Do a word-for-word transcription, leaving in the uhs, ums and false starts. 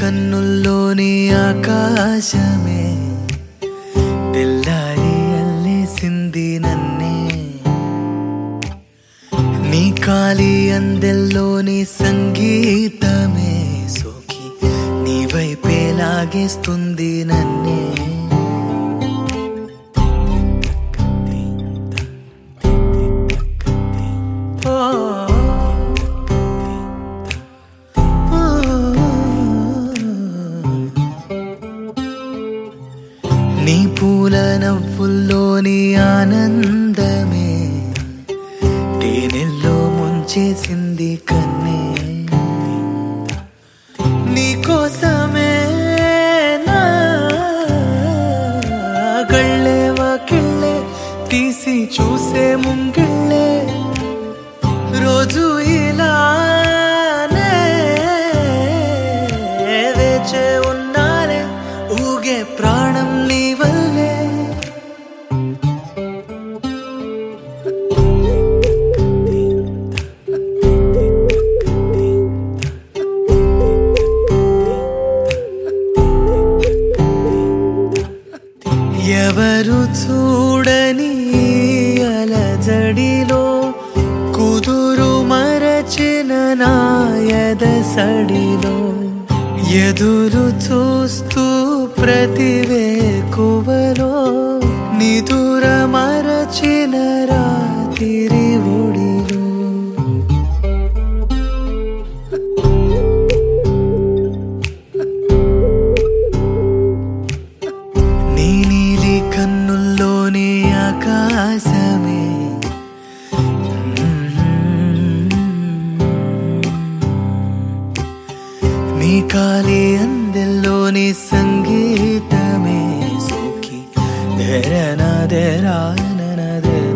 కన్నుల్లోని ఆకాశమే తెల్లారి అల్లేసింది నన్నే. నీ కాలి అందెల్లోని సంగీతమే సోకి నీ వైపే లాగేస్తుంది నన్నే. నీ పూల నవ్వుల్లోని ఆనందమే తేనెల్లో ముంచేసింది కన్నే. నీ కోసమే నా గళ్ళే వాకిళ్ళే తీసి చూసే ముంగిళ్ళే రోజు ఇలానే వేచే ఉన్నానే ఊగే ప్రాణం నీ వల్లే. ఎవరు చూడని అలజడిలో కుదురు మరచిన నాయద సడిలో ఎదురు చూస్తూ ప్రతివేకువలో నిదుర మరచిన రాత్రి ఒడిలో నీ నీలి కన్నుల్లోని ఆకాశమే నీ కాలి అందెల్లోని సంగీతమే సోకి ధరన ధరాన